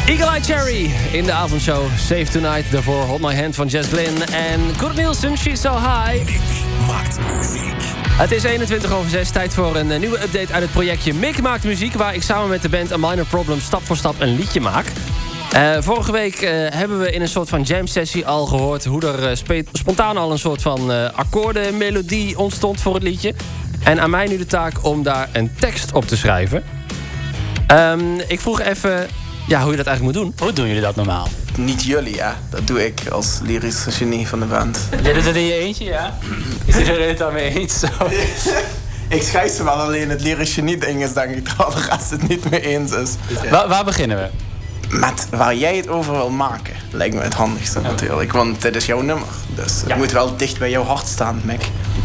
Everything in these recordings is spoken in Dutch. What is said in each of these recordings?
Eagle Eye Cherry in de avondshow. Save Tonight, daarvoor Hold My Hand van Jess Glynn. En Good Nielsen, She's So High. Mick maakt muziek. Het is 21:06, tijd voor een nieuwe update uit het projectje Mick maakt muziek, waar ik samen met de band A Minor Problem stap voor stap een liedje maak. Vorige week hebben we in een soort van jam sessie al gehoord hoe er spontaan al een soort van akkoordenmelodie ontstond voor het liedje. En aan mij nu de taak om daar een tekst op te schrijven. Ik vroeg even hoe je dat eigenlijk moet doen. Hoe doen jullie dat normaal? Niet jullie, ja. Dat doe ik als lyrische genie van de band. Jij doet het in je eentje, ja? Is iedereen het daarmee eens? Zo? Ik schrijf ze wel, alleen het lyrische genie-ding is denk ik dat de rest het niet mee eens is. Waar beginnen we? Met waar jij het over wil maken, lijkt me het handigste natuurlijk. Want dit is jouw nummer. Dus het moet wel dicht bij jouw hart staan, Mick.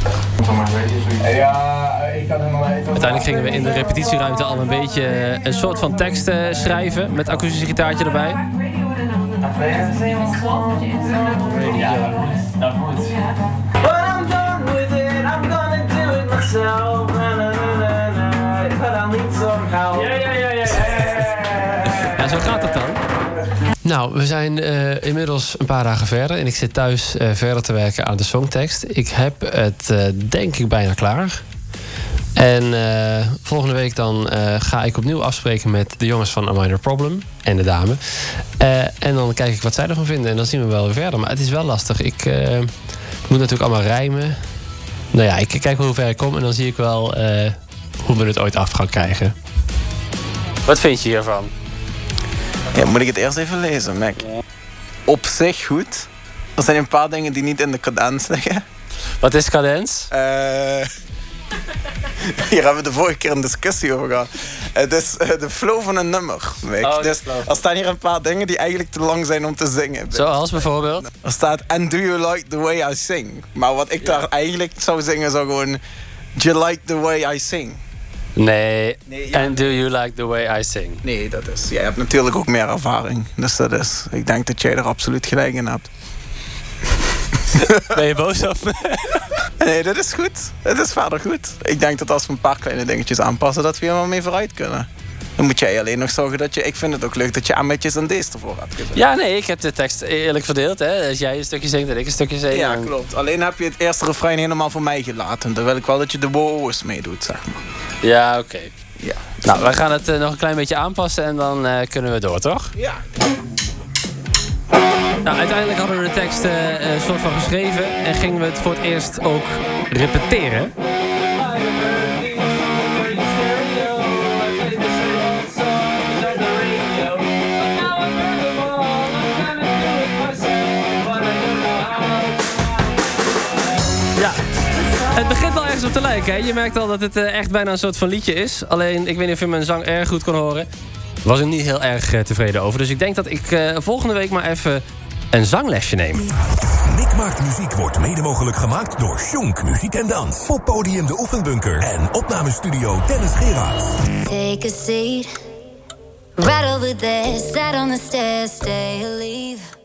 Uiteindelijk gingen we in de repetitieruimte al een beetje een soort van tekst schrijven. Met akoestische gitaartje erbij. Ja, nou goed. Ja, zo gaat het dan. Nou, we zijn inmiddels een paar dagen verder. En ik zit thuis verder te werken aan de songtekst. Ik heb het denk ik bijna klaar. En volgende week dan ga ik opnieuw afspreken met de jongens van A Minor Problem. En de dame. En dan kijk ik wat zij ervan vinden. En dan zien we wel weer verder. Maar het is wel lastig. Ik moet natuurlijk allemaal rijmen. Nou ja, ik kijk wel hoe ver ik kom. En dan zie ik wel hoe we het ooit af gaan krijgen. Wat vind je hiervan? Ja, moet ik het eerst even lezen, Mick? Op zich goed. Er zijn een paar dingen die niet in de cadans liggen. Wat is cadens? Hier hebben we de vorige keer een discussie over gehad. Het is de flow van een nummer, Mick. Oh, dus er staan hier een paar dingen die eigenlijk te lang zijn om te zingen. Zoals bijvoorbeeld? Er staat, and do you like the way I sing? Maar wat ik daar eigenlijk zou zingen zou gewoon, do you like the way I sing? Nee, and do you like the way I sing? Nee, dat is... Jij hebt natuurlijk ook meer ervaring. Dus dat is... Ik denk dat jij er absoluut gelijk in hebt. Ben je boos op me? Nee, dat is goed. Het is verder goed. Ik denk dat als we een paar kleine dingetjes aanpassen, dat we helemaal mee vooruit kunnen. Dan moet jij alleen nog zorgen dat je... Ik vind het ook leuk dat je Ametjes en D's ervoor hebt gezet. Ja, nee, ik heb de tekst eerlijk verdeeld. Hè? Als jij een stukje zingt en ik een stukje zing. Ja, klopt. Alleen heb je het eerste refrein helemaal voor mij gelaten. Dan wil ik wel dat je de wo's meedoet, zeg maar. Ja, oké. Ja. Nou, wij gaan het nog een klein beetje aanpassen en dan kunnen we door, toch? Ja. Nou, uiteindelijk hadden we de tekst een soort van geschreven. En gingen we het voor het eerst ook repeteren. Ja, het begint wel ergens op te lijken. Hè? Je merkt al dat het echt bijna een soort van liedje is. Alleen, ik weet niet of je mijn zang erg goed kon horen. Was er niet heel erg tevreden over. Dus ik denk dat ik volgende week maar even een zanglesje neem. Mick maakt muziek wordt mede mogelijk gemaakt door Shonk Muziek en Dans. Op podium De Oefenbunker en opnamestudio Dennis Gerards. Take a seat, right over there, sat on the stairs, stay or leave.